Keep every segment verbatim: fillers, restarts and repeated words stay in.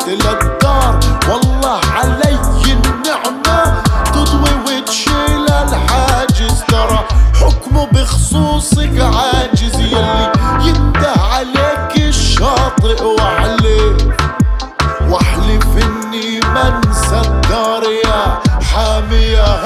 للدار. والله علي النعمة تضوي وتشيل الحاجز، ترى حكمه بخصوصك عاجز. يلي ينده عليك الشاطئ واحلف واحلف اني منسى الدار يا حامية.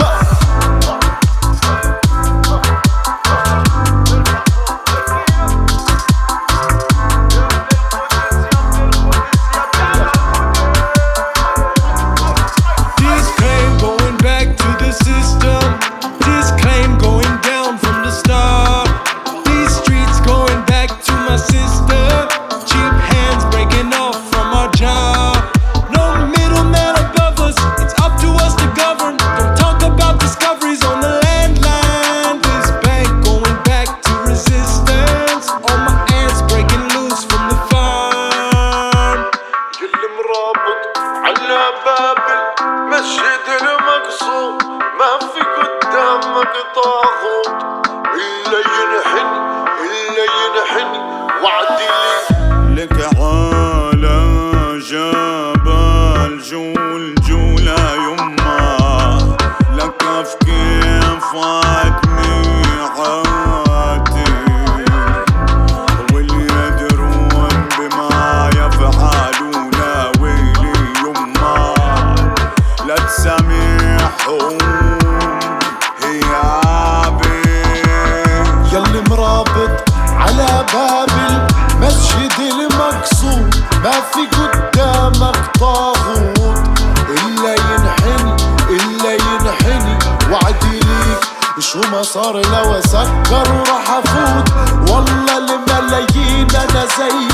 مسجد المقصود ما في قدامك طاغوت إلا ينحني إلا ينحني وعدي لي لك على جبل جول جولة يما لك في كيفك ميعاتي واللي يدرون بما يفعلون ويلي يما لا تسامحهم هيابي. يلي مرابط على باب المسجد المقصود ما في قدامك طاغوت إلا ينحني إلا ينحني وعدي ليك شو ما صار لو أسكر وراح أفوت. والله الملايين أنا زي